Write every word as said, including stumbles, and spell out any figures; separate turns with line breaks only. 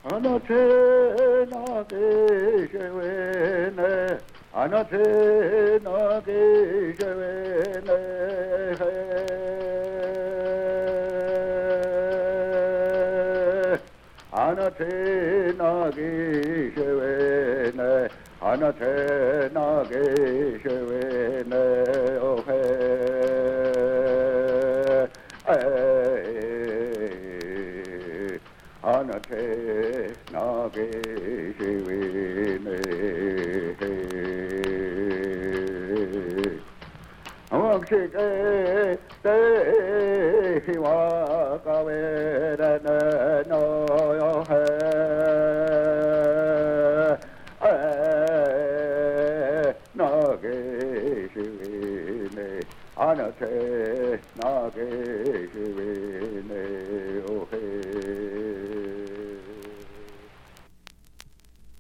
아나테나 게쉐웨네 아나테나 게쉐웨네 아나테나 게쉐웨네 아나테나 게쉐웨네 오헤 아나테 나게 시위네 왕시게 대희와 가웨라나